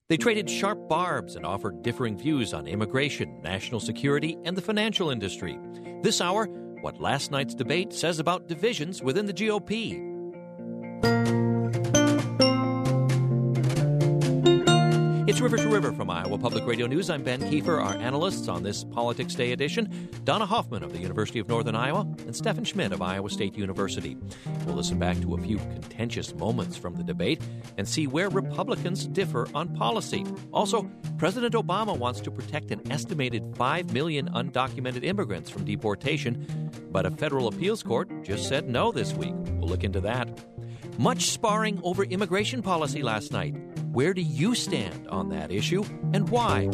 They traded sharp barbs and offered differing views on immigration, national security, and the financial industry. This hour, what last night's debate says about divisions within the GOP. It's River to River from Iowa Public Radio News. I'm Ben Kiefer. Our analysts on this Politics Day edition, Donna Hoffman of the University of Northern Iowa and Stephen Schmidt of Iowa State University. We'll listen back to a few contentious moments from the debate and see where Republicans differ on policy. Also, President Obama wants to protect an estimated 5 million undocumented immigrants from deportation, but a federal appeals court just said no this week. We'll look into that. Much sparring over immigration policy last night. Where do you stand on that issue, and why?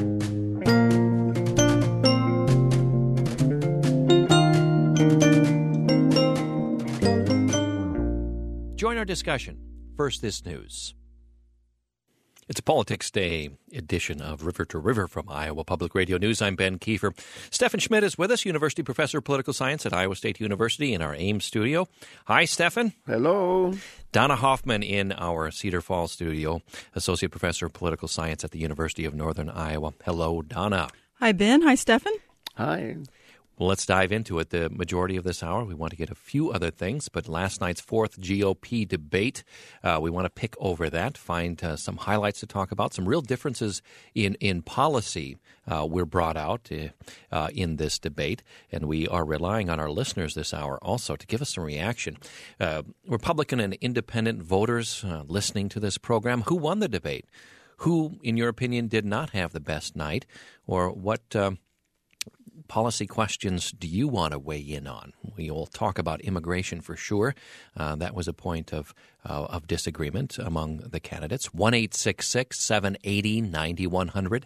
Join our discussion. First, this news. It's a Politics Day edition of River to River from Iowa Public Radio News. I'm Ben Kiefer. Stephen Schmidt is with us, University Professor of Political Science at Iowa State University in our Ames studio. Hi, Stephen. Hello. Donna Hoffman in our Cedar Falls studio, Associate Professor of Political Science at the University of Northern Iowa. Hello, Donna. Hi, Ben. Hi, Stephen. Hi. Well, let's dive into it. The majority of this hour, we want to get a few other things, but last night's fourth GOP debate, we want to pick over that, find some highlights to talk about, some real differences in policy were brought out in this debate, and we are relying on our listeners this hour also to give us some reaction. Republican and independent voters listening to this program, who won the debate? Who, in your opinion, did not have the best night, or what policy questions do you want to weigh in on? We will talk about immigration for sure. That was a point of disagreement among the candidates. 1-866-780-9100.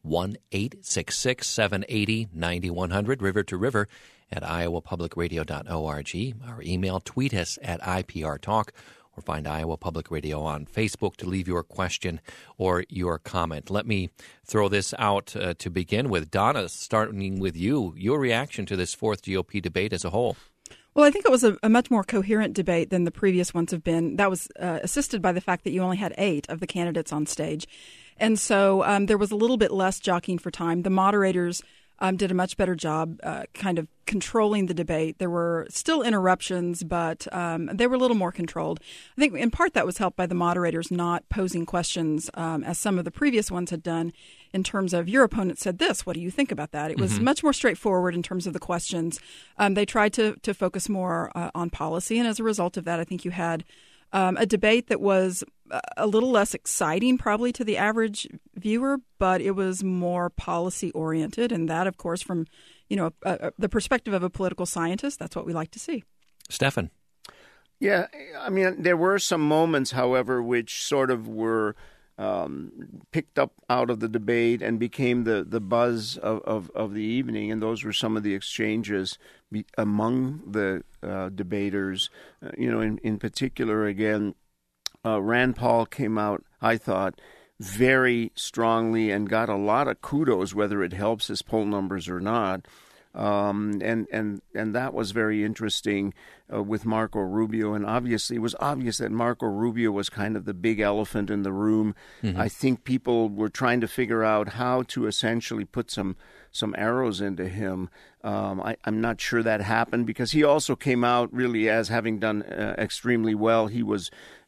1-866-780-9100. River to River at iowapublicradio.org. Our email, tweet us at IPR Talk, or find Iowa Public Radio on Facebook to leave your question or your comment. Let me throw this out to begin with. Donna, starting with you, your reaction to this fourth GOP debate as a whole. Well, I think it was a much more coherent debate than the previous ones have been. That was assisted by the fact that you only had 8 of the candidates on stage. And so there was a little bit less jockeying for time. The moderators did a much better job kind of controlling the debate. There were still interruptions, but they were a little more controlled. I think in part that was helped by the moderators not posing questions as some of the previous ones had done in terms of your opponent said this, what do you think about that? It was much more straightforward in terms of the questions. They tried to focus more on policy, and as a result of that, I think you had a debate that was a little less exciting probably to the average viewer, but it was more policy oriented. And that, of course, from the perspective of a political scientist, that's what we like to see. Stephen. Yeah, I mean, there were some moments, however, which sort of were picked up out of the debate and became the buzz of the evening. And those were some of the exchanges among the debaters. In particular, again, Rand Paul came out, I thought, very strongly and got a lot of kudos, whether it helps his poll numbers or not. And that was very interesting with Marco Rubio. And obviously, it was obvious that Marco Rubio was kind of the big elephant in the room. Mm-hmm. I think people were trying to figure out how to essentially put some arrows into him. I'm not sure that happened because he also came out really as having done extremely well. He was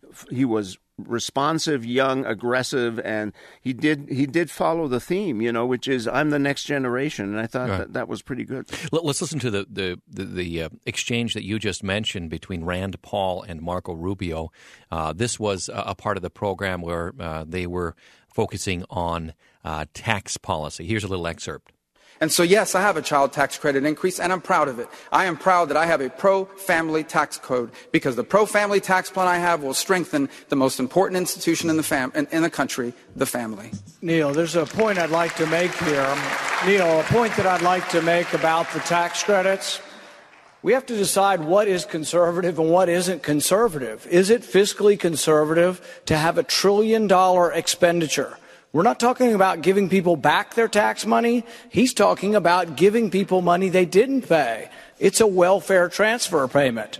responsive, young, aggressive, and he did follow the theme, which is I'm the next generation, and I thought that was pretty good. Let's listen to the exchange that you just mentioned between Rand Paul and Marco Rubio. This was a part of the program where they were focusing on tax policy. Here's a little excerpt. And so, yes, I have a child tax credit increase, and I'm proud of it. I am proud that I have a pro-family tax code because the pro-family tax plan I have will strengthen the most important institution in the country, the family. Neil, there's a point I'd like to make here. Neil, a point that I'd like to make about the tax credits. We have to decide what is conservative and what isn't conservative. Is it fiscally conservative to have $1 trillion expenditure? We're not talking about giving people back their tax money. He's talking about giving people money they didn't pay. It's a welfare transfer payment.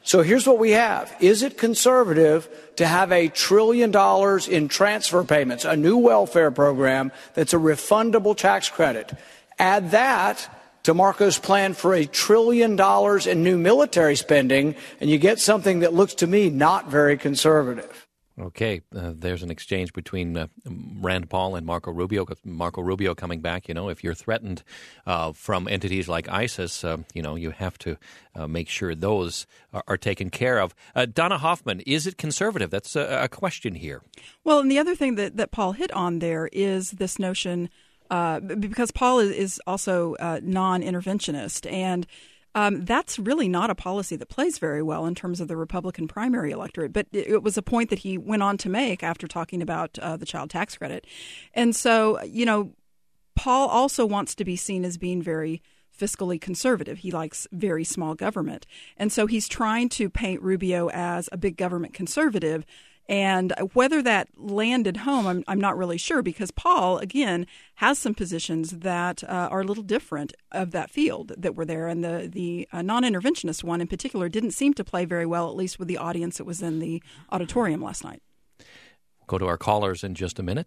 So here's what we have. Is it conservative to have $1 trillion in transfer payments, a new welfare program that's a refundable tax credit? Add that to Marco's plan for $1 trillion in new military spending, and you get something that looks to me not very conservative. Okay, there's an exchange between Rand Paul and Marco Rubio. Marco Rubio coming back, if you're threatened from entities like ISIS, you have to make sure those are taken care of. Donna Hoffman, is it conservative? That's a question here. Well, and the other thing that Paul hit on there is this notion, because Paul is also non-interventionist, and that's really not a policy that plays very well in terms of the Republican primary electorate. But it was a point that he went on to make after talking about the child tax credit. And so, Paul also wants to be seen as being very fiscally conservative. He likes very small government. And so he's trying to paint Rubio as a big government conservative. And whether that landed home, I'm not really sure, because Paul, again, has some positions that are a little different of that field that were there. And the non-interventionist one in particular didn't seem to play very well, at least with the audience that was in the auditorium last night. Go to our callers in just a minute,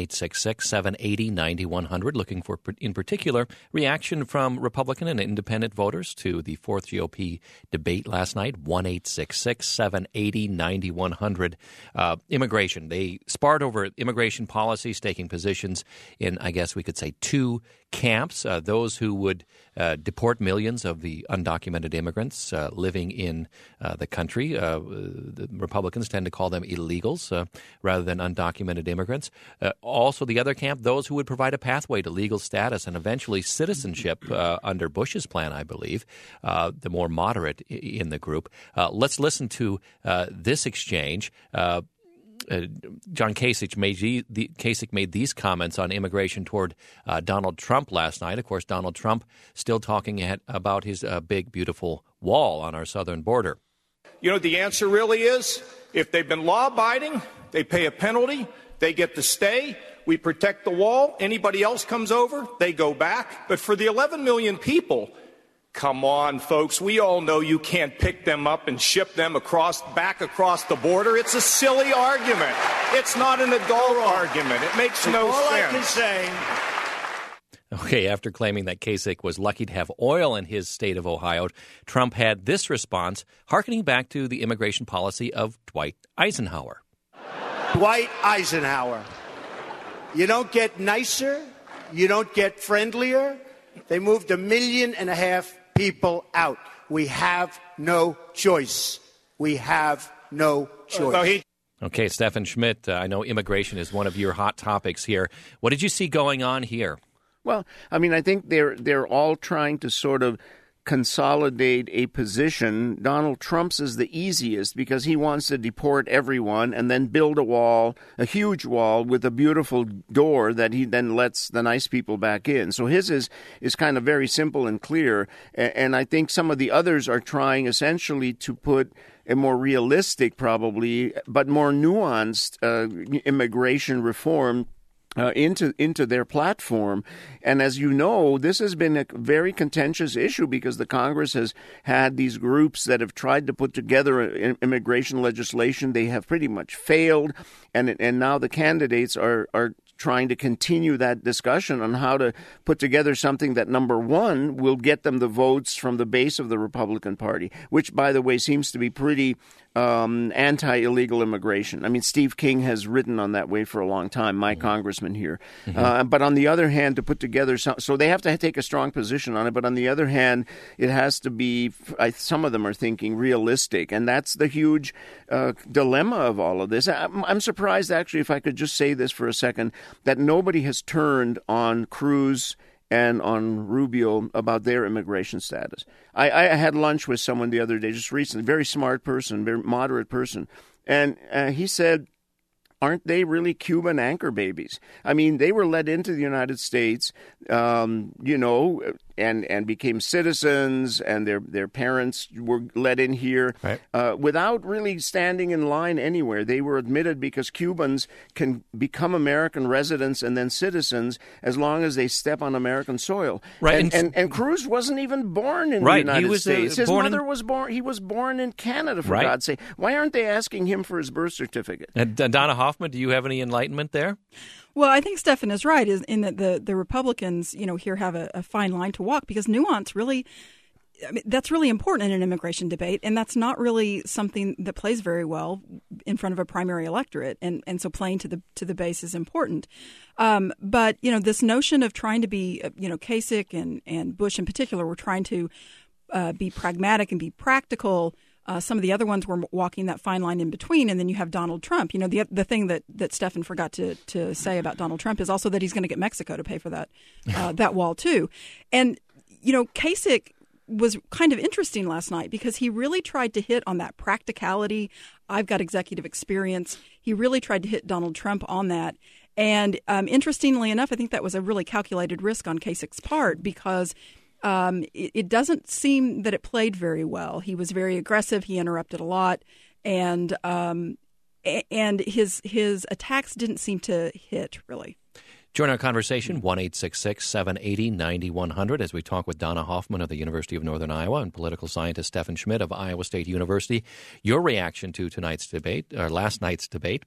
1-866-780-9100, looking for, in particular, reaction from Republican and independent voters to the 4th GOP debate last night, 1-866-780-9100. Immigration. They sparred over immigration policies, taking positions in, I guess we could say, two camps, those who would deport millions of the undocumented immigrants living in the country. The Republicans tend to call them illegals rather than undocumented immigrants. Also, the other camp, those who would provide a pathway to legal status and eventually citizenship under Bush's plan, I believe, the more moderate in the group. Let's listen to this exchange. John Kasich made these comments on immigration toward Donald Trump last night. Of course, Donald Trump still talking about his big, beautiful wall on our southern border. The answer really is, if they've been law-abiding, they pay a penalty, they get to stay, we protect the wall, anybody else comes over, they go back. But for the 11 million people, come on, folks, we all know you can't pick them up and ship them back across the border. It's a silly argument. It's not an adult argument. It makes no sense. All I can say... Okay, after claiming that Kasich was lucky to have oil in his state of Ohio, Trump had this response, hearkening back to the immigration policy of Dwight Eisenhower. Dwight Eisenhower. You don't get nicer. You don't get friendlier. They moved 1.5 million people out. We have no choice. We have no choice. Okay, Stephen Schmidt, I know immigration is one of your hot topics here. What did you see going on here? Well, I think they're all trying to sort of consolidate a position. Donald Trump's is the easiest because he wants to deport everyone and then build a wall, a huge wall with a beautiful door that he then lets the nice people back in. So his is kind of very simple and clear. And I think some of the others are trying essentially to put a more realistic, probably, but more nuanced immigration reform into their platform. And as you know, this has been a very contentious issue because the Congress has had these groups that have tried to put together immigration legislation. They have pretty much failed. And now the candidates are trying to continue that discussion on how to put together something that, number one, will get them the votes from the base of the Republican Party, which, by the way, seems to be pretty anti-illegal immigration. I mean, Steve King has written on that way for a long time, my congressman here. But on the other hand, to put together so they have to take a strong position on it. But on the other hand, it has to be, some of them are thinking, realistic. And that's the huge dilemma of all of this. I'm surprised, actually, if I could just say this for a second, that nobody has turned on Cruz and on Rubio about their immigration status. I had lunch with someone the other day, just recently, very smart person, very moderate person, and he said, aren't they really Cuban anchor babies? I mean, they were let into the United States, and became citizens, and their parents were let in here without really standing in line anywhere. They were admitted because Cubans can become American residents and then citizens as long as they step on American soil. Right. And Cruz wasn't even born in the United States. His mother was born. He was born in Canada, for God's sake. Why aren't they asking him for his birth certificate? Donna Hoffman, do you have any enlightenment there? Well, I think Stephan is right in that the Republicans, here have a fine line to walk, because nuance really, that's really important in an immigration debate, and that's not really something that plays very well in front of a primary electorate, and so playing to the base is important. But this notion of trying to be, Kasich and Bush in particular were trying to be pragmatic and be practical. Some of the other ones were walking that fine line in between, and then you have Donald Trump. The thing that Stephan forgot to say about Donald Trump is also that he's going to get Mexico to pay for that wall too. And Kasich was kind of interesting last night because he really tried to hit on that practicality. I've got executive experience. He really tried to hit Donald Trump on that. And interestingly enough, I think that was a really calculated risk on Kasich's part, because it doesn't seem that it played very well. He was very aggressive. He interrupted a lot, and his attacks didn't seem to hit really. Join our conversation, 1-866-780-9100, as we talk with Donna Hoffman of the University of Northern Iowa and political scientist Stephan Schmidt of Iowa State University. Your reaction to tonight's debate, or last night's debate,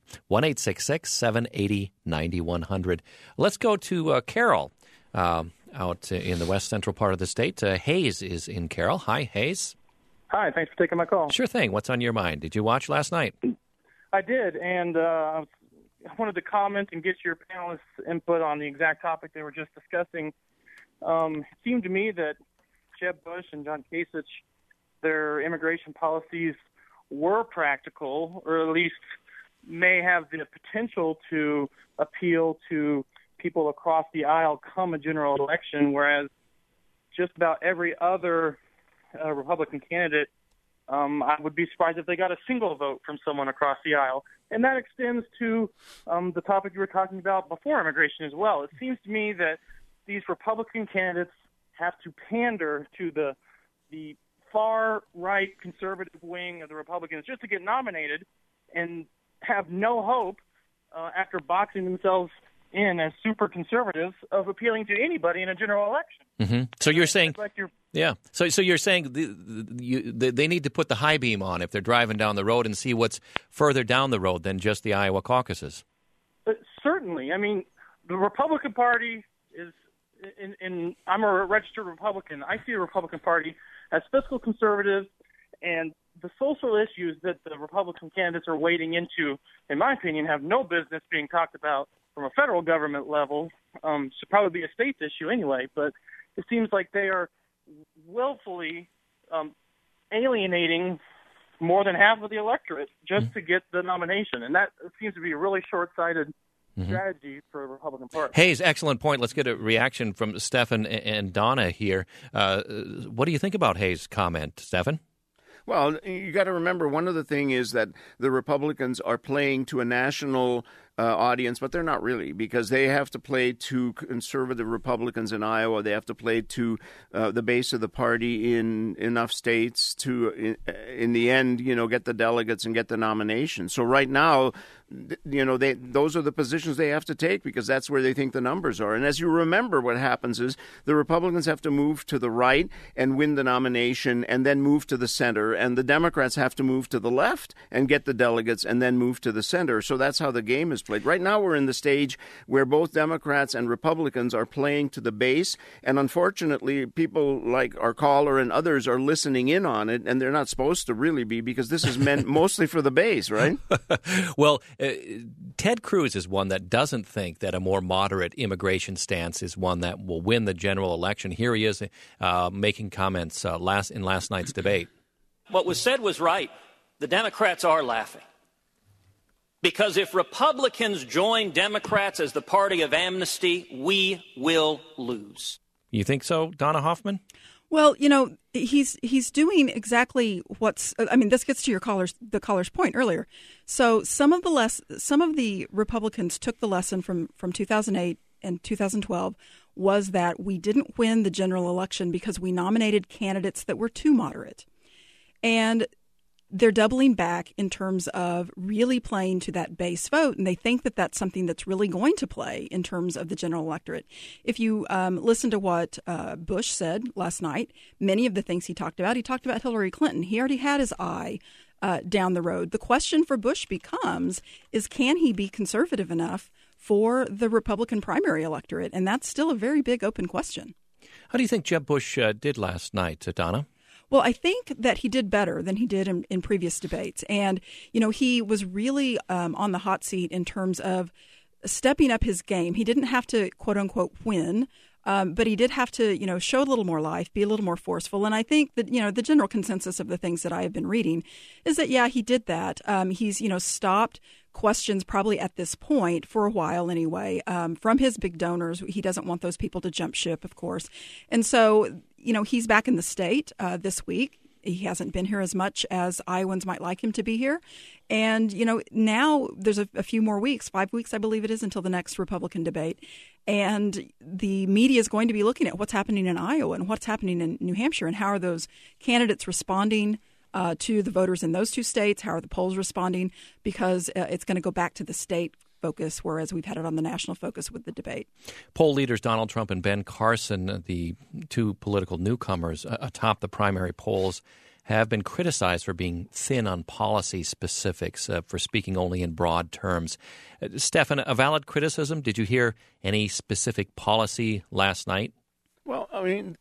1-866-780-9100. Let's go to Carol. Out in the west central part of the state. Hayes is in Carroll. Hi, Hayes. Hi, thanks for taking my call. Sure thing. What's on your mind? Did you watch last night? I did, and I wanted to comment and get your panelists' input on the exact topic they were just discussing. It seemed to me that Jeb Bush and John Kasich, their immigration policies were practical, or at least may have the potential to appeal to people across the aisle come a general election, whereas just about every other Republican candidate, I would be surprised if they got a single vote from someone across the aisle. And that extends to the topic you were talking about before immigration as well. It seems to me that these Republican candidates have to pander to the far-right conservative wing of the Republicans just to get nominated, and have no hope after boxing themselves in as super conservatives of appealing to anybody in a general election. Mm-hmm. So you're saying, like So you're saying they need to put the high beam on if they're driving down the road and see what's further down the road than just the Iowa caucuses. Certainly. I mean, the Republican Party is, and I'm a registered Republican. I see the Republican Party as fiscal conservative, and the social issues that the Republican candidates are wading into, in my opinion, have no business being talked about from a federal government level. Should probably be a state's issue anyway, but it seems like they are willfully alienating more than half of the electorate just to get the nomination. And that seems to be a really short-sighted strategy for the Republican Party. Hayes, excellent point. Let's get a reaction from Stephan and Donna here. What do you think about Hayes' comment, Stephan? Well, you got to remember, one of the things is that the Republicans are playing to a national audience, but they're not really, because they have to play to conservative Republicans in Iowa. They have to play to the base of the party in enough states to, in the end, get the delegates and get the nomination. So right now, those are the positions they have to take, because that's where they think the numbers are. And as you remember, what happens is the Republicans have to move to the right and win the nomination, and then move to the center, and the Democrats have to move to the left and get the delegates and then move to the center. So that's how the game is played. Right now we're in the stage where both Democrats and Republicans are playing to the base, and unfortunately people like our caller and others are listening in on it, and they're not supposed to really be, because this is meant mostly for the base, right? Well, Ted Cruz is one that doesn't think that a more moderate immigration stance is one that will win the general election. Here he is making comments in last night's debate. What was said was right. The Democrats are laughing. Because if Republicans join Democrats as the party of amnesty, we will lose. You think so, Donna Hoffman? Well, he's doing exactly this gets to the caller's point earlier. So some of the Republicans took the lesson from 2008 and 2012, was that we didn't win the general election because we nominated candidates that were too moderate. And they're doubling back in terms of really playing to that base vote, and they think that that's something that's really going to play in terms of the general electorate. If you listen to what Bush said last night, many of the things he talked about Hillary Clinton. He already had his eye down the road. The question for Bush becomes is, can he be conservative enough for the Republican primary electorate? And that's still a very big open question. How do you think Jeb Bush did last night, Donna? Well, I think that he did better than he did in previous debates. And, he was really on the hot seat in terms of stepping up his game. He didn't have to, quote unquote, win, but he did have to, show a little more life, be a little more forceful. And I think that, the general consensus of the things that I have been reading is that, yeah, he did that. He's, stopped questions probably at this point for a while anyway from his big donors. He doesn't want those people to jump ship, of course. And so, he's back in the state this week. He hasn't been here as much as Iowans might like him to be here. And, now there's a few more weeks, 5 weeks, I believe it is, until the next Republican debate. And the media is going to be looking at what's happening in Iowa and what's happening in New Hampshire and how are those candidates responding to the voters in those two states. How are the polls responding? Because it's going to go back to the state focus, whereas we've had it on the national focus with the debate. Poll leaders Donald Trump and Ben Carson, the two political newcomers atop the primary polls, have been criticized for being thin on policy specifics, for speaking only in broad terms. Stefan, a valid criticism? Did you hear any specific policy last night? Well, I mean,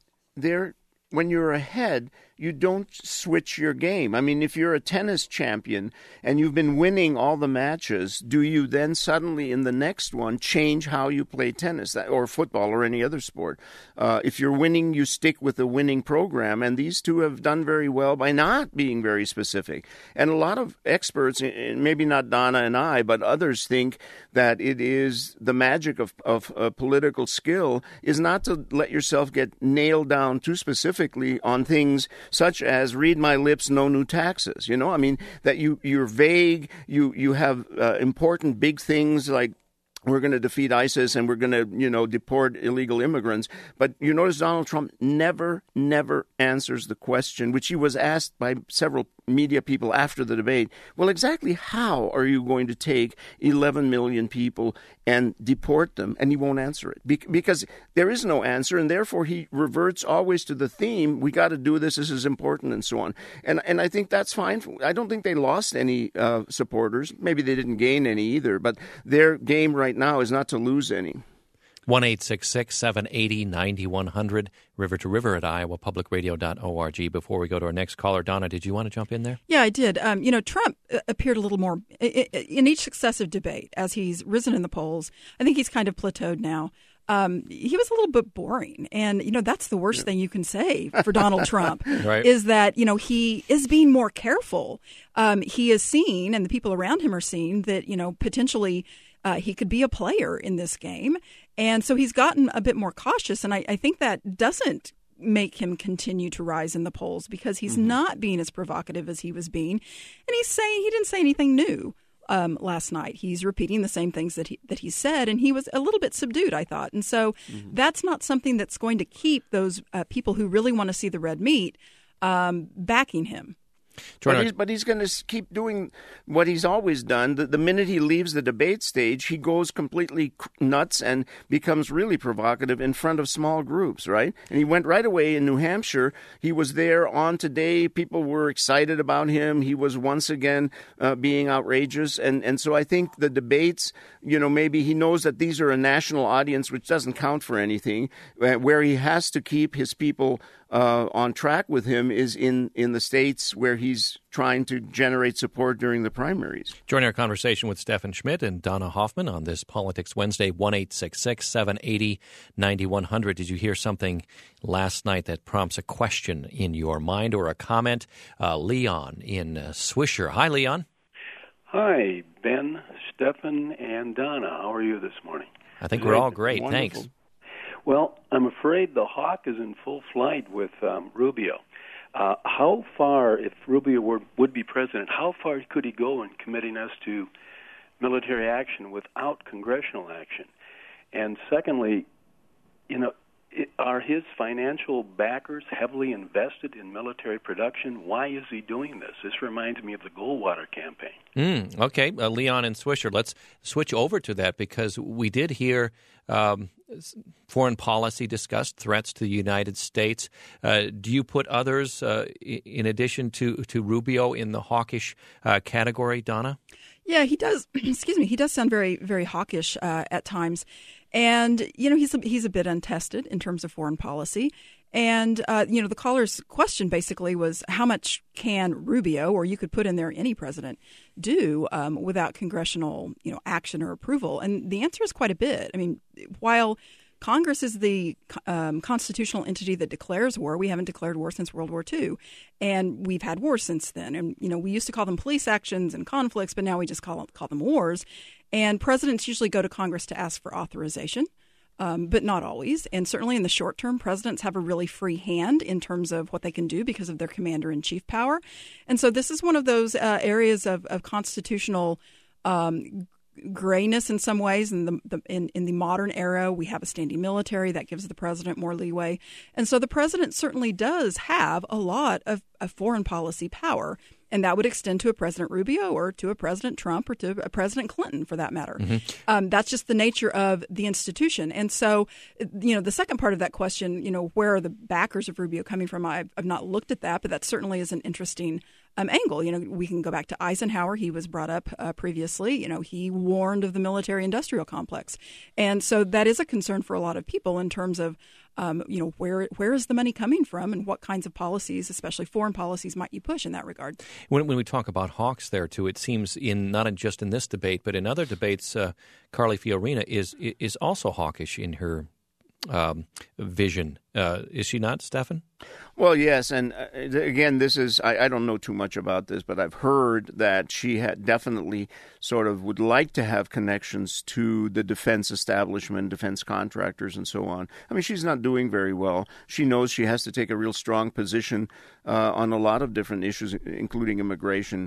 when you're ahead, you don't switch your game. I mean, if you're a tennis champion and you've been winning all the matches, do you then suddenly in the next one change how you play tennis or football or any other sport? If you're winning, you stick with the winning program. And these two have done very well by not being very specific. And a lot of experts, maybe not Donna and I, but others think that it is the magic of political skill is not to let yourself get nailed down too specifically on things such as read my lips, no new taxes. I mean, that you're vague, you have important big things like we're going to defeat ISIS and we're going to, deport illegal immigrants. But you notice Donald Trump never answers the question, which he was asked by several media people after the debate. Well, exactly how are you going to take 11 million people and deport them? And he won't answer it because there is no answer. And therefore, he reverts always to the theme. We got to do this. This is important and so on. And I think that's fine. I don't think they lost any supporters. Maybe they didn't gain any either. But their game right now is not to lose any. 1-866-780-9100, river to river at iowapublicradio.org. Before we go to our next caller, Donna, did you want to jump in there? Yeah, I did. Trump appeared a little more in each successive debate as he's risen in the polls. I think he's kind of plateaued now. He was a little bit boring. And, that's the worst thing you can say for Donald Trump right. Is that, he is being more careful. He is seeing, and the people around him are seeing that, potentially he could be a player in this game. And so he's gotten a bit more cautious. And I think that doesn't make him continue to rise in the polls because he's not being as provocative as he was being. And he didn't say anything new last night. He's repeating the same things that he said. And he was a little bit subdued, I thought. And so that's not something that's going to keep those people who really want to see the red meat backing him. But he's going to keep doing what he's always done. The minute he leaves the debate stage, he goes completely nuts and becomes really provocative in front of small groups, right? And he went right away in New Hampshire. He was there on today. People were excited about him. He was once again being outrageous. And so I think the debates, maybe he knows that these are a national audience, which doesn't count for anything, where he has to keep his people on track with him is in the states where he's trying to generate support during the primaries. Join our conversation with Stefan Schmidt and Donna Hoffman on this Politics Wednesday, 1-866-780-9100. Did you hear something last night that prompts a question in your mind or a comment? Leon in Swisher. Hi, Leon. Hi, Ben, Stefan, and Donna. How are you this morning? I think we're all great. Wonderful. Thanks. Well, I'm afraid the hawk is in full flight with Rubio. How far, if Rubio would be president, how far could he go in committing us to military action without congressional action? And secondly, are his financial backers heavily invested in military production? Why is he doing this? This reminds me of the Goldwater campaign. Okay, Leon and Swisher, let's switch over to that because we did hear foreign policy discussed, threats to the United States. Do you put others, in addition to Rubio, in the hawkish category, Donna? Yeah, he does. Excuse me. He does sound very, very hawkish at times. And, he's a bit untested in terms of foreign policy. And, the caller's question basically was how much can Rubio, or you could put in there any president, do without congressional, action or approval? And the answer is quite a bit. I mean, while Congress is the constitutional entity that declares war, we haven't declared war since World War II. And we've had wars since then. And, we used to call them police actions and conflicts, but now we just call them wars. And presidents usually go to Congress to ask for authorization, but not always. And certainly in the short term, presidents have a really free hand in terms of what they can do because of their commander-in-chief power. And so this is one of those areas of constitutional grayness in some ways. In the modern era, we have a standing military that gives the president more leeway. And so the president certainly does have a lot of foreign policy power. And that would extend to a President Rubio or to a President Trump or to a President Clinton, for that matter. Mm-hmm. That's just the nature of the institution. And so, the second part of that question, where are the backers of Rubio coming from? I've not looked at that, but that certainly is an interesting angle. We can go back to Eisenhower. He was brought up previously. He warned of the military-industrial complex. And so that is a concern for a lot of people in terms of, where is the money coming from and what kinds of policies, especially foreign policies, might you push in that regard? When we talk about hawks there, too, it seems not just in this debate, but in other debates, Carly Fiorina is also hawkish in her vision. Is she not, Stefan? Well, yes. And again, this is, I don't know too much about this, but I've heard that she had definitely sort of would like to have connections to the defense establishment, defense contractors, and so on. I mean, she's not doing very well. She knows she has to take a real strong position on a lot of different issues, including immigration.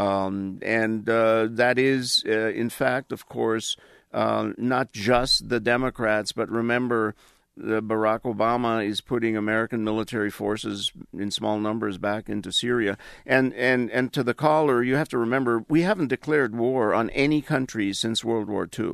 And that is, in fact, of course, not just the Democrats, but remember, Barack Obama is putting American military forces in small numbers back into Syria. And to the caller, you have to remember, we haven't declared war on any country since World War II.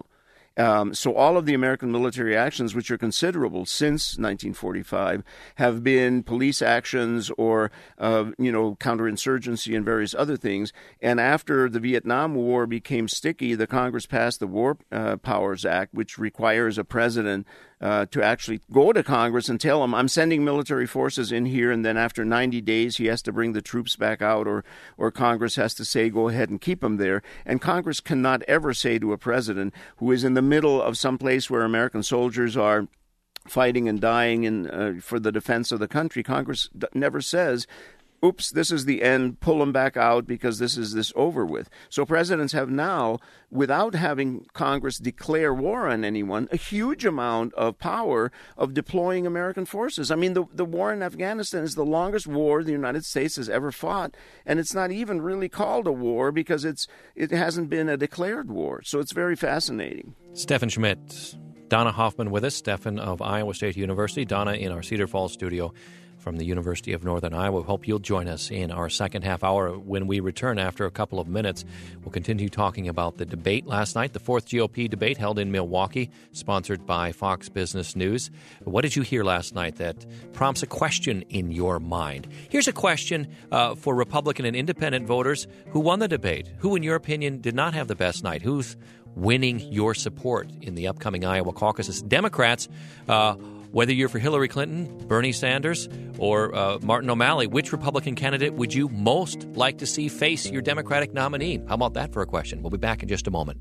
So all of the American military actions, which are considerable since 1945, have been police actions or, counterinsurgency and various other things. And after the Vietnam War became sticky, the Congress passed the War Powers Act, which requires a president to actually go to Congress and tell them, I'm sending military forces in here, and then after 90 days he has to bring the troops back out, or Congress has to say, go ahead and keep them there. And Congress cannot ever say to a president who is in the middle of some place where American soldiers are fighting and dying for the defense of the country, Congress never says, oops, this is the end, pull them back out because this is over with. So presidents have now, without having Congress declare war on anyone, a huge amount of power of deploying American forces. I mean, the war in Afghanistan is the longest war the United States has ever fought, and it's not even really called a war because it hasn't been a declared war. So it's very fascinating. Stefan Schmidt, Donna Hoffman with us, Stefan of Iowa State University, Donna in our Cedar Falls studio from the University of Northern Iowa. Hope you'll join us in our second half hour. When we return after a couple of minutes, we'll continue talking about the debate last night, the fourth GOP debate held in Milwaukee, sponsored by Fox Business News. What did you hear last night that prompts a question in your mind? Here's a question for Republican and independent voters who won the debate. Who, in your opinion, did not have the best night? Who's winning your support in the upcoming Iowa caucuses? Democrats, whether you're for Hillary Clinton, Bernie Sanders, or Martin O'Malley, which Republican candidate would you most like to see face your Democratic nominee? How about that for a question? We'll be back in just a moment.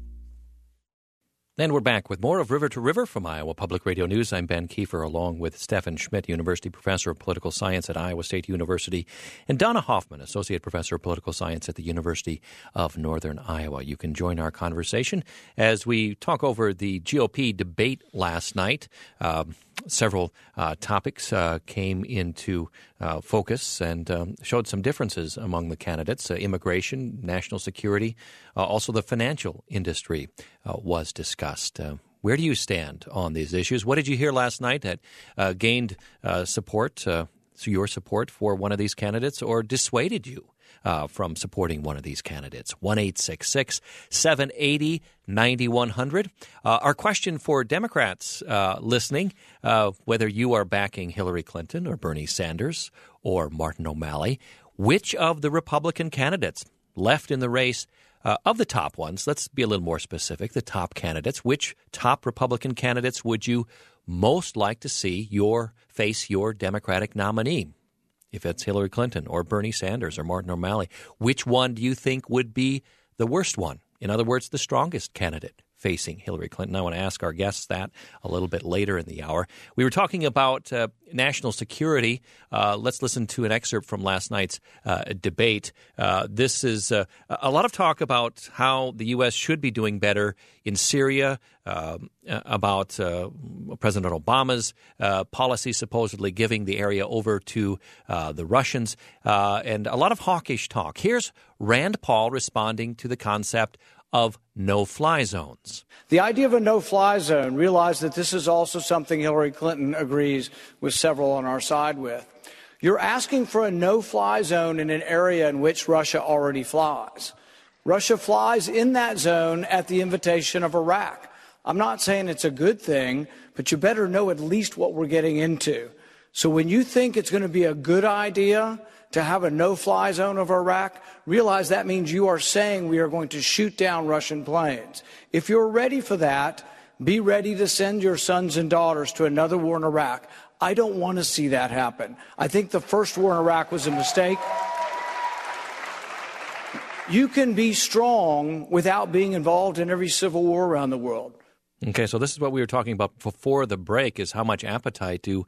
And we're back with more of River to River from Iowa Public Radio News. I'm Ben Kiefer, along with Stefan Schmidt, University Professor of Political Science at Iowa State University, and Donna Hoffman, Associate Professor of Political Science at the University of Northern Iowa. You can join our conversation as we talk over the GOP debate last night. Several topics came into focus and showed some differences among the candidates. Immigration, national security, also the financial industry was discussed. Where do you stand on these issues? What did you hear last night that gained support, your support for one of these candidates, or dissuaded you from supporting one of these candidates? 1-866-780-9100. Our question for Democrats listening, whether you are backing Hillary Clinton or Bernie Sanders or Martin O'Malley, which of the Republican candidates left in the race, of the top ones, let's be a little more specific, the top candidates, which top Republican candidates would you most like to see face your Democratic nominee? If it's Hillary Clinton or Bernie Sanders or Martin O'Malley, which one do you think would be the worst one? In other words, the strongest candidate facing Hillary Clinton. I want to ask our guests that a little bit later in the hour. We were talking about national security. Let's listen to an excerpt from last night's debate. This is a lot of talk about how the U.S. should be doing better in Syria, about President Obama's policy supposedly giving the area over to the Russians, and a lot of hawkish talk. Here's Rand Paul responding to the concept of no-fly zones. The idea of a no-fly zone, realize that this is also something Hillary Clinton agrees with several on our side with. You're asking for a no-fly zone in an area in which Russia already flies. Russia flies in that zone at the invitation of Iraq. I'm not saying it's a good thing, but you better know at least what we're getting into. So when you think it's going to be a good idea to have a no-fly zone of Iraq, realize that means you are saying we are going to shoot down Russian planes. If you're ready for that, be ready to send your sons and daughters to another war in Iraq. I don't want to see that happen. I think the first war in Iraq was a mistake. You can be strong without being involved in every civil war around the world. Okay, so this is what we were talking about before the break, is how much appetite do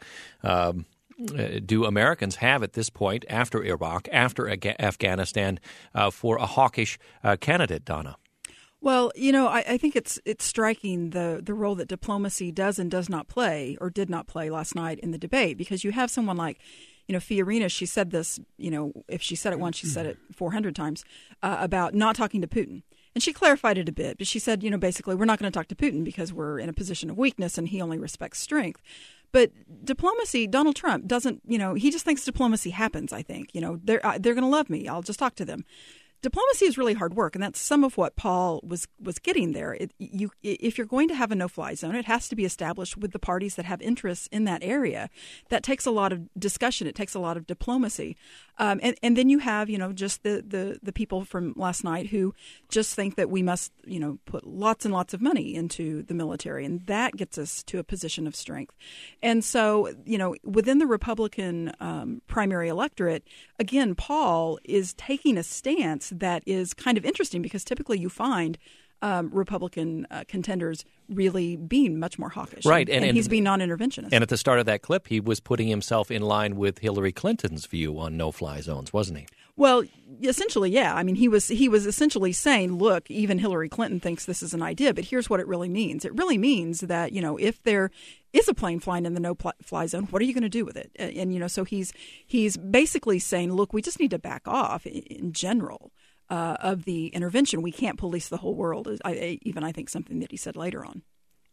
Americans have at this point, after Iraq, after Afghanistan, for a hawkish candidate, Donna? Well, you know, I think it's striking the role that diplomacy does and does not play, or did not play last night in the debate, because you have someone like, Fiorina. She said this, if she said it once, she said it 400 times, about not talking to Putin. And she clarified it a bit, but she said, basically, we're not going to talk to Putin because we're in a position of weakness and he only respects strength. But diplomacy, Donald Trump doesn't, he just thinks diplomacy happens, I think. They're going to love me. I'll just talk to them. Diplomacy is really hard work, and that's some of what Paul was getting there. If you're going to have a no-fly zone, it has to be established with the parties that have interests in that area. That takes a lot of discussion. It takes a lot of diplomacy. And then you have, just the people from last night who just think that we must, put lots and lots of money into the military, and that gets us to a position of strength. And so, within the Republican primary electorate, again, Paul is taking a stance that is kind of interesting, because typically you find Republican contenders really being much more hawkish. Right. And he's being non-interventionist. And at the start of that clip, he was putting himself in line with Hillary Clinton's view on no-fly zones, wasn't he? Well, essentially, yeah. I mean, he was essentially saying, look, even Hillary Clinton thinks this is an idea, but here's what it really means. It really means that, if there is a plane flying in the no-fly zone, what are you going to do with it? And so he's basically saying, look, we just need to back off in general of the intervention. We can't police the whole world. I think something that he said later on.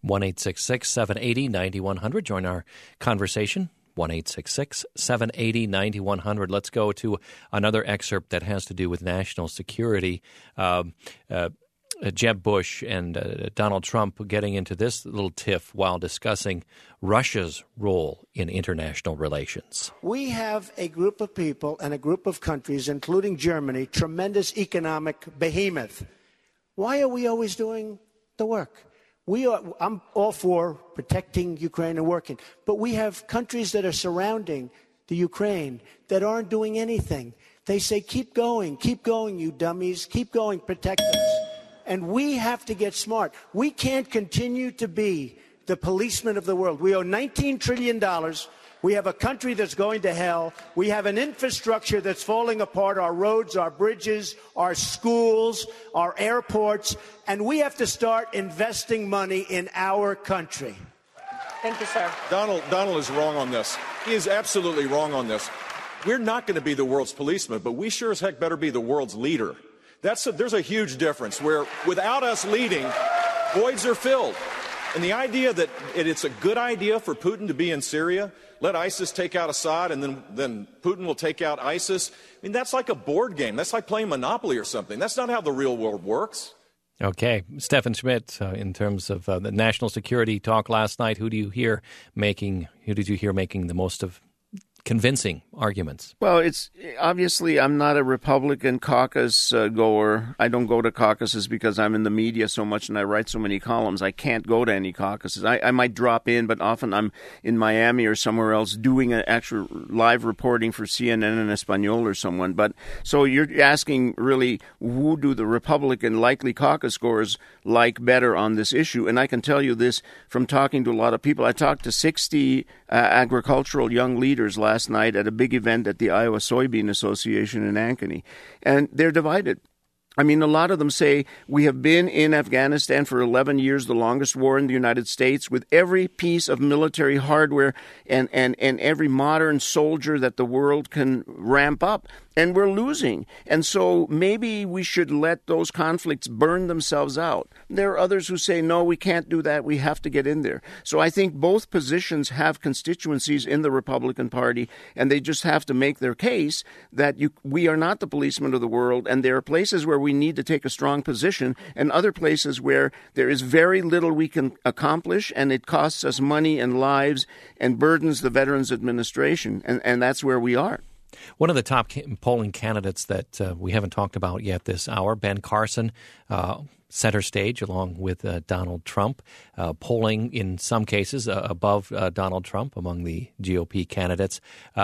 1-866-780-9100. Join our conversation. 1-866-780-9100. Let's go to another excerpt that has to do with national security. Jeb Bush and Donald Trump getting into this little tiff while discussing Russia's role in international relations. We have a group of people and a group of countries, including Germany, tremendous economic behemoth. Why are we always doing the work? I'm all for protecting Ukraine and working, but we have countries that are surrounding the Ukraine that aren't doing anything. They say, keep going, you dummies, keep going, protect us. And we have to get smart. We can't continue to be the policemen of the world. We owe $19 trillion. We have a country that's going to hell. We have an infrastructure that's falling apart, our roads, our bridges, our schools, our airports, and we have to start investing money in our country. Thank you, sir. Donald is wrong on this. He is absolutely wrong on this. We're not going to be the world's policeman, but we sure as heck better be the world's leader. There's a huge difference where without us leading, voids are filled. And the idea that it's a good idea for Putin to be in Syria, let ISIS take out Assad, and then Putin will take out ISIS. I mean, that's like a board game. That's like playing Monopoly or something. That's not how the real world works. Okay. Stephen Schmidt, in terms of the national security talk last night, who did you hear making the most of convincing arguments? Well, it's obviously I'm not a Republican caucus goer. I don't go to caucuses because I'm in the media so much and I write so many columns. I can't go to any caucuses. I might drop in, but often I'm in Miami or somewhere else doing an actual live reporting for CNN and Espanol or someone. But so you're asking really, who do the Republican likely caucus goers like better on this issue? And I can tell you this from talking to a lot of people. I talked to 60 agricultural young leaders last night at a big event at the Iowa Soybean Association in Ankeny, and they're divided. I mean, a lot of them say we have been in Afghanistan for 11 years, the longest war in the United States, with every piece of military hardware and every modern soldier that the world can ramp up. And we're losing. And so maybe we should let those conflicts burn themselves out. There are others who say, no, we can't do that. We have to get in there. So I think both positions have constituencies in the Republican Party, and they just have to make their case that we are not the policemen of the world, and there are places where we need to take a strong position and other places where there is very little we can accomplish, and it costs us money and lives and burdens the Veterans Administration. And that's where we are. One of the top polling candidates that we haven't talked about yet this hour, Ben Carson, center stage along with Donald Trump, polling in some cases above Donald Trump among the GOP candidates.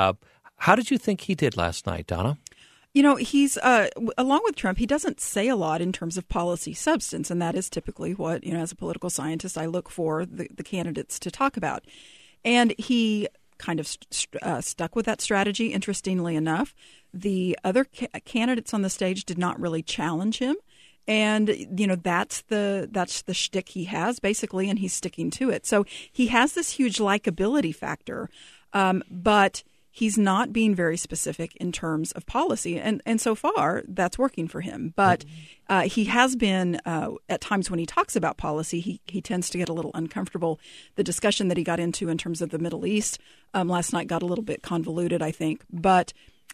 How did you think he did last night, Donna? You know, he's along with Trump, he doesn't say a lot in terms of policy substance, and that is typically what, as a political scientist, I look for the candidates to talk about. And he kind of stuck with that strategy. Interestingly enough, the other candidates on the stage did not really challenge him, and that's the shtick he has basically, and he's sticking to it. So he has this huge likability factor, but he's not being very specific in terms of policy, and so far that's working for him. But he has been at times when he talks about policy, he tends to get a little uncomfortable. The discussion that he got into in terms of the Middle East last night got a little bit convoluted, I think. But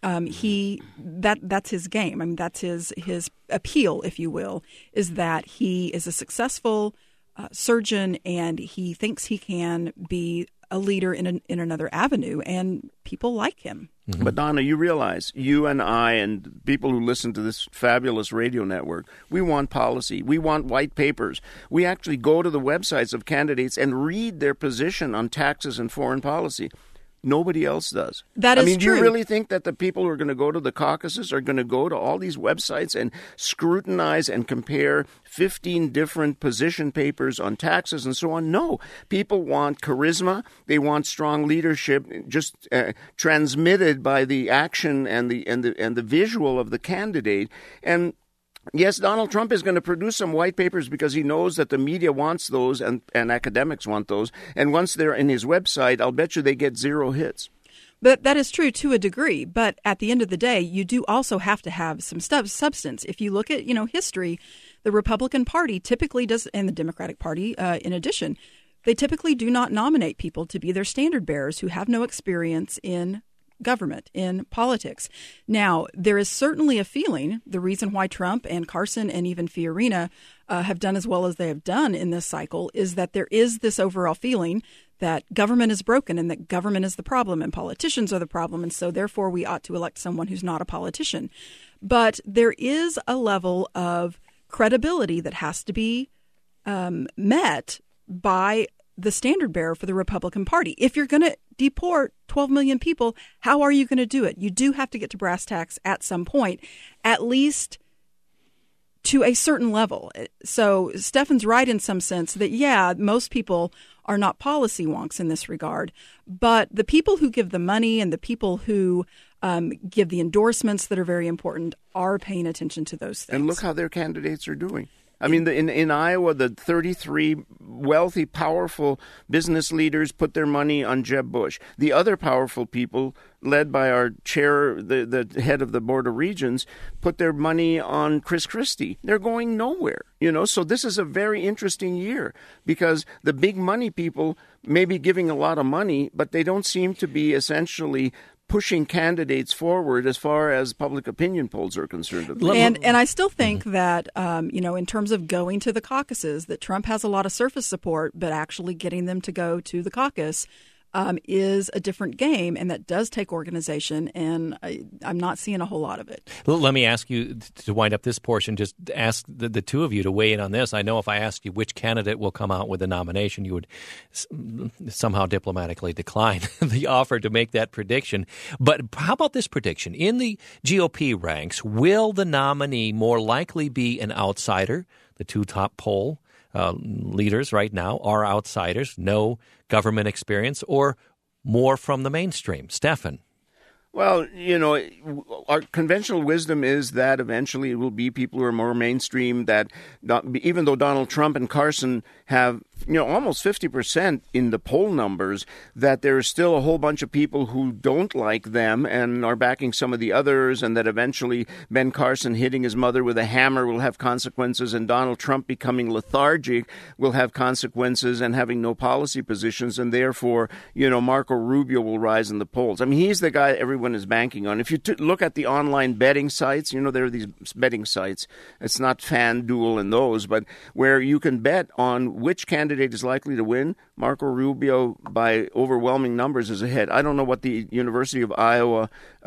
that's his game. I mean, that's his appeal, if you will, is that he is a successful surgeon and he thinks he can be a leader in another avenue, and people like him. Mm-hmm. But Donna, you realize, you and I and people who listen to this fabulous radio network, we want policy. We want white papers. We actually go to the websites of candidates and read their position on taxes and foreign policy. Nobody else does. That is true. Do you really think that the people who are going to go to the caucuses are going to go to all these websites and scrutinize and compare 15 different position papers on taxes and so on? No. People want charisma. They want strong leadership, just transmitted by the action and the visual of the candidate. And yes, Donald Trump is going to produce some white papers because he knows that the media wants those and academics want those. And once they're in his website, I'll bet you they get 0 hits. But that is true to a degree. But at the end of the day, you do also have to have some substance. If you look at, history, the Republican Party typically does, and the Democratic Party in addition, they typically do not nominate people to be their standard bearers who have no experience in government, in politics. Now, there is certainly a feeling, the reason why Trump and Carson and even Fiorina have done as well as they have done in this cycle is that there is this overall feeling that government is broken and that government is the problem and politicians are the problem, and so therefore we ought to elect someone who's not a politician. But there is a level of credibility that has to be met by the standard bearer for the Republican Party. If you're going to deport 12 million people, how are you going to do it? You do have to get to brass tacks at some point, at least to a certain level. So Stefan's right in some sense that, yeah, most people are not policy wonks in this regard, but the people who give the money and the people who give the endorsements that are very important are paying attention to those things. And look how their candidates are doing. I mean, in Iowa, the 33 wealthy, powerful business leaders put their money on Jeb Bush. The other powerful people, led by our chair, the head of the Board of Regents, put their money on Chris Christie. They're going nowhere, So this is a very interesting year because the big money people may be giving a lot of money, but they don't seem to be essentially pushing candidates forward as far as public opinion polls are concerned. And I still think that, in terms of going to the caucuses, that Trump has a lot of surface support, but actually getting them to go to the caucus is a different game, and that does take organization, and I'm not seeing a whole lot of it. Let me ask you, to wind up this portion, just ask the two of you to weigh in on this. I know if I asked you which candidate will come out with the nomination, you would somehow diplomatically decline the offer to make that prediction. But how about this prediction? In the GOP ranks, will the nominee more likely be an outsider? The two top poll leaders right now are outsiders, no government experience, or more from the mainstream? Stefan. Well, our conventional wisdom is that eventually it will be people who are more mainstream, that even though Donald Trump and Carson have, almost 50% in the poll numbers, that there is still a whole bunch of people who don't like them and are backing some of the others, and that eventually Ben Carson hitting his mother with a hammer will have consequences, and Donald Trump becoming lethargic will have consequences and having no policy positions, and therefore, Marco Rubio will rise in the polls. I mean, he's the guy everyone is banking on. If you look at the online betting sites, there are these betting sites. It's not FanDuel and those, but where you can bet on which candidate is likely to win. Marco Rubio, by overwhelming numbers, is ahead. I don't know what the University of Iowa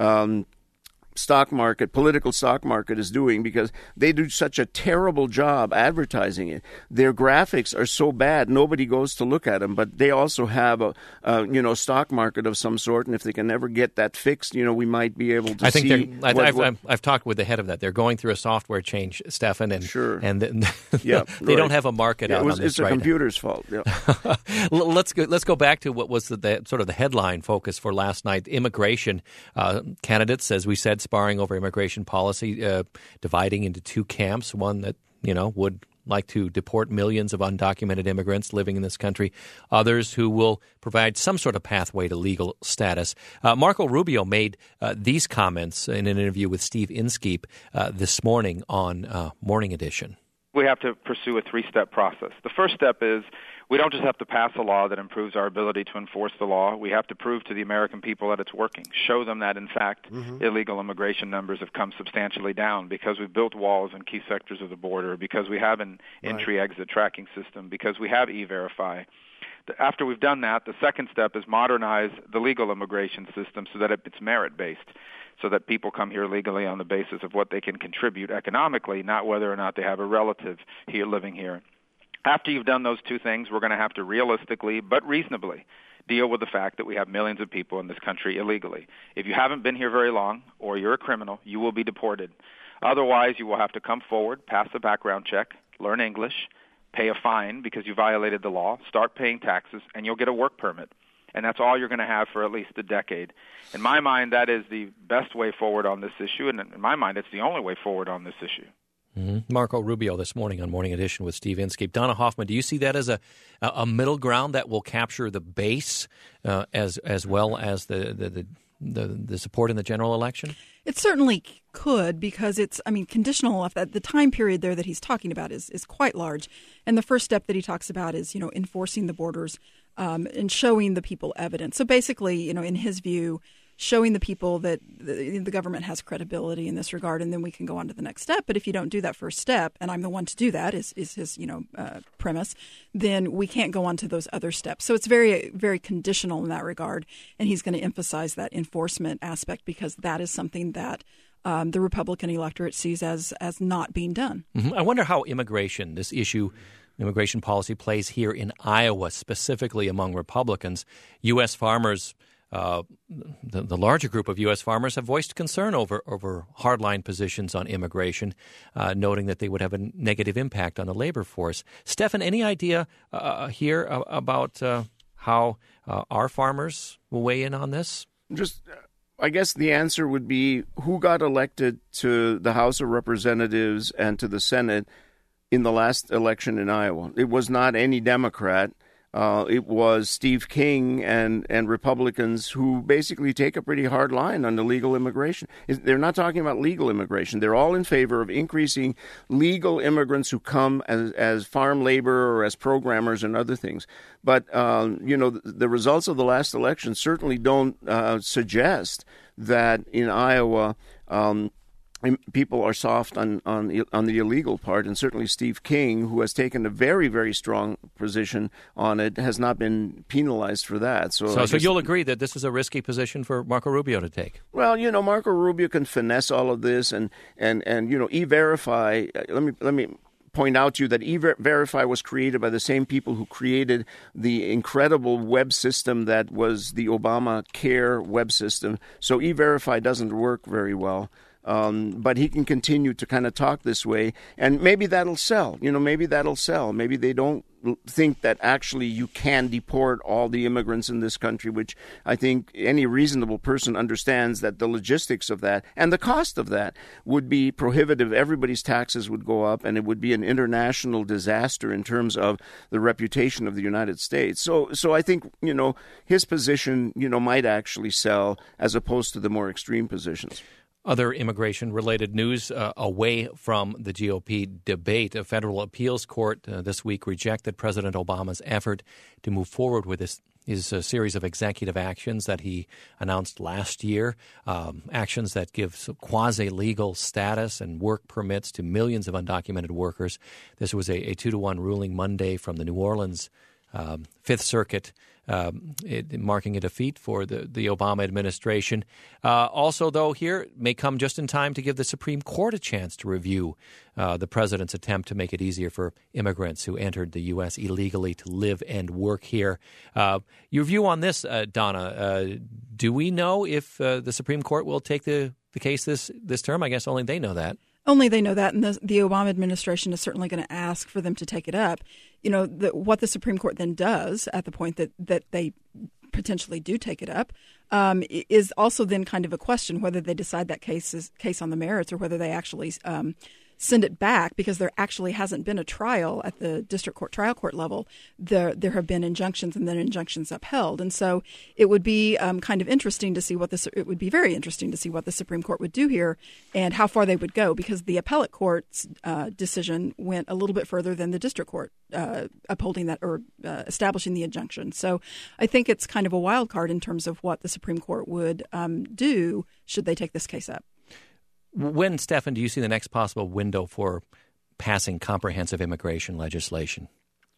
political stock market is doing, because they do such a terrible job advertising it. Their graphics are so bad, nobody goes to look at them, but they also have a stock market of some sort, and if they can ever get that fixed, we might be able to see. I've talked with the head of that. They're going through a software change, Stefan, and sure. And they don't have a market out on this. It's the computer's fault. Yeah. Let's go back to what was the sort of the headline focus for last night. Immigration candidates, as we said, sparring over immigration policy, dividing into two camps, one that, would like to deport millions of undocumented immigrants living in this country, others who will provide some sort of pathway to legal status. Marco Rubio made these comments in an interview with Steve Inskeep this morning on Morning Edition. We have to pursue a three-step process. The first step is we don't just have to pass a law that improves our ability to enforce the law. We have to prove to the American people that it's working. Show them that, in fact, illegal immigration numbers have come substantially down because we've built walls in key sectors of the border, because we have an entry-exit tracking system, because we have E-Verify. After we've done that, the second step is modernize the legal immigration system so that it's merit-based, so that people come here legally on the basis of what they can contribute economically, not whether or not they have a relative here living here. After you've done those two things, we're going to have to realistically but reasonably deal with the fact that we have millions of people in this country illegally. If you haven't been here very long or you're a criminal, you will be deported. Otherwise, you will have to come forward, pass a background check, learn English, pay a fine because you violated the law, start paying taxes, and you'll get a work permit. And that's all you're going to have for at least a decade. In my mind, that is the best way forward on this issue, and in my mind, it's the only way forward on this issue. Marco Rubio this morning on Morning Edition with Steve Inskeep. Donna Hoffman, do you see that as a middle ground that will capture the base as well as the support in the general election? It certainly could, because conditional enough that the time period there that he's talking about is quite large. And the first step that he talks about is, enforcing the borders and showing the people evidence. So basically, in his view, showing the people that the government has credibility in this regard, and then we can go on to the next step. But if you don't do that first step, and I'm the one to do that, is his premise, then we can't go on to those other steps. So it's very, very conditional in that regard, and he's going to emphasize that enforcement aspect because that is something that the Republican electorate sees as not being done. I wonder how immigration policy plays here in Iowa, specifically among Republicans. U.S. farmers, the larger group of U.S. farmers, have voiced concern over hardline positions on immigration, noting that they would have a negative impact on the labor force. Stefan, any idea here about how our farmers will weigh in on this? I guess the answer would be who got elected to the House of Representatives and to the Senate in the last election in Iowa. It was not any Democrat. It was Steve King and Republicans who basically take a pretty hard line on illegal immigration. They're not talking about legal immigration. They're all in favor of increasing legal immigrants who come as farm labor or as programmers and other things. But, the results of the last election certainly don't suggest that in Iowa people are soft on the illegal part, and certainly Steve King, who has taken a very, very strong position on it, has not been penalized for that. So you'll agree that this is a risky position for Marco Rubio to take? Well, Marco Rubio can finesse all of this, and E-Verify. Let me point out to you that E-Verify was created by the same people who created the incredible web system that was the Obamacare web system. So E-Verify doesn't work very well. But he can continue to kind of talk this way, and maybe that'll sell. Maybe they don't think that actually you can deport all the immigrants in this country, which I think any reasonable person understands that the logistics of that and the cost of that would be prohibitive. Everybody's taxes would go up, and it would be an international disaster in terms of the reputation of the United States. So I think, his position, might actually sell as opposed to the more extreme positions. Other immigration-related news away from the GOP debate. A federal appeals court this week rejected President Obama's effort to move forward with his series of executive actions that he announced last year, actions that give quasi-legal status and work permits to millions of undocumented workers. This was a 2-1 ruling Monday from the New Orleans Fifth Circuit, marking a defeat for the Obama administration. Also, though, here may come just in time to give the Supreme Court a chance to review the president's attempt to make it easier for immigrants who entered the U.S. illegally to live and work here. Your view on this, Donna, do we know if the Supreme Court will take the case this term? I guess only they know that. Only they know that, and the Obama administration is certainly going to ask for them to take it up. What the Supreme Court then does at the point that they potentially do take it up is also then kind of a question whether they decide that case on the merits or whether they actually send it back, because there actually hasn't been a trial at the district court, trial court level. There have been injunctions and then injunctions upheld. And so it would be kind of interesting to see it would be very interesting to see what the Supreme Court would do here and how far they would go, because the appellate court's decision went a little bit further than the district court upholding that or establishing the injunction. So I think it's kind of a wild card in terms of what the Supreme Court would do should they take this case up. When, Stefan, do you see the next possible window for passing comprehensive immigration legislation?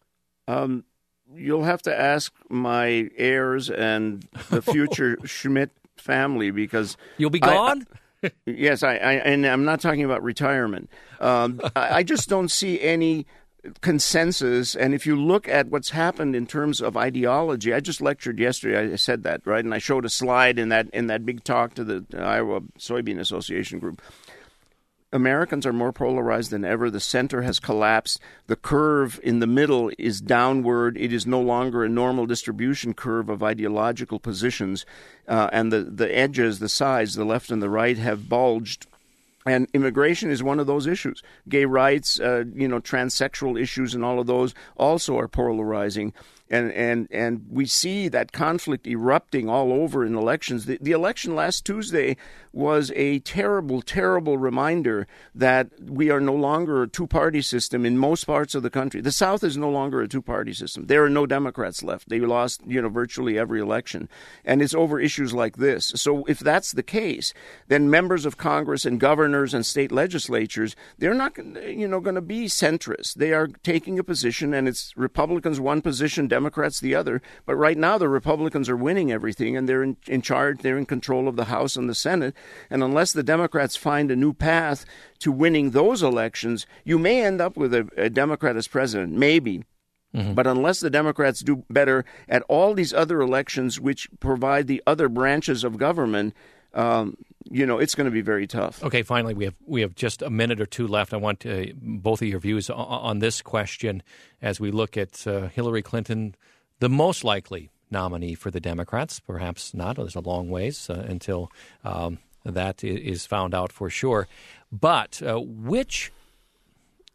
You'll have to ask my heirs and the future Schmidt family, because you'll be gone. Yes, and I'm not talking about retirement. I just don't see any consensus. And if you look at what's happened in terms of ideology, I just lectured yesterday. I said that, right? And I showed a slide in that big talk to the Iowa Soybean Association group. Americans are more polarized than ever. The center has collapsed. The curve in the middle is downward. It is no longer a normal distribution curve of ideological positions. And the edges, the sides, the left and the right, have bulged. And immigration is one of those issues. Gay rights, transsexual issues and all of those also are polarizing. And we see that conflict erupting all over in elections. The election last Tuesday was a terrible, terrible reminder that we are no longer a two-party system in most parts of the country. The South is no longer a two-party system. There are no Democrats left. They lost, virtually every election. And it's over issues like this. So if that's the case, then members of Congress and governors and state legislatures, they're not, going to be centrist. They are taking a position, and it's Republicans one position, Democrats the other. But right now, the Republicans are winning everything, and they're in charge. They're in control of the House and the Senate. And unless the Democrats find a new path to winning those elections, you may end up with a Democrat as president, maybe. Mm-hmm. But unless the Democrats do better at all these other elections, which provide the other branches of government, it's going to be very tough. Okay, finally, we have just a minute or two left. I want both of your views on this question as we look at Hillary Clinton, the most likely nominee for the Democrats. Perhaps not. There's a long ways until that is found out for sure. But which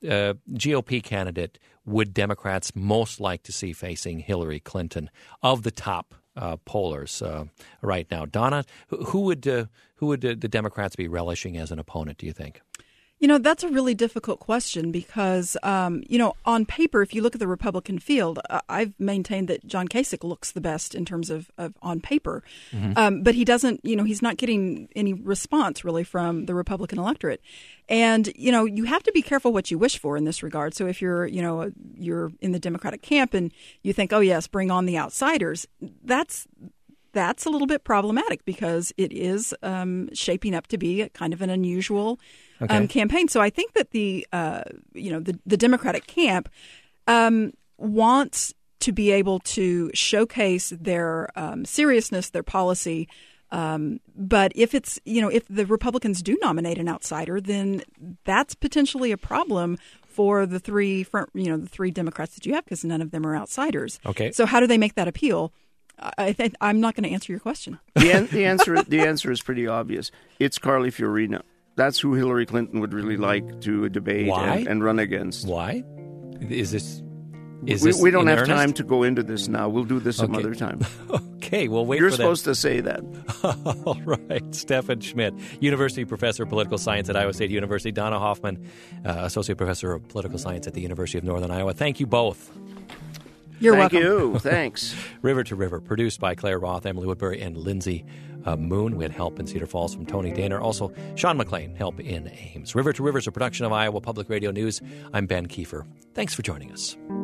GOP candidate would Democrats most like to see facing Hillary Clinton of the top pollers right now? Donna, who would the Democrats be relishing as an opponent, do you think? That's a really difficult question because, on paper, if you look at the Republican field, I've maintained that John Kasich looks the best in terms of on paper. Mm-hmm. But he doesn't, he's not getting any response really from the Republican electorate. And, you have to be careful what you wish for in this regard. So if you're in the Democratic camp and you think, oh, yes, bring on the outsiders, that's a little bit problematic because it is shaping up to be a kind of an unusual campaign. So I think that the Democratic camp wants to be able to showcase their seriousness, their policy. But if it's if the Republicans do nominate an outsider, then that's potentially a problem for the three Democrats that you have because none of them are outsiders. Okay. So how do they make that appeal? I'm not going to answer your question. The answer is pretty obvious. It's Carly Fiorina. That's who Hillary Clinton would really like to debate and run against. Why? Is this we don't have earnest? time to go into this now. We'll do this some other time. Okay, we'll wait You're for that. You're supposed to say that. All right. Stephen Schmidt, University Professor of Political Science at Iowa State University. Donna Hoffman, Associate Professor of Political Science at the University of Northern Iowa. Thank you both. You're welcome. Thank you. Thanks. River to River, produced by Claire Roth, Emily Woodbury, and Lindsay Moon. We had help in Cedar Falls from Tony Daner. Also, Sean McLean, help in Ames. River to River is a production of Iowa Public Radio News. I'm Ben Kiefer. Thanks for joining us.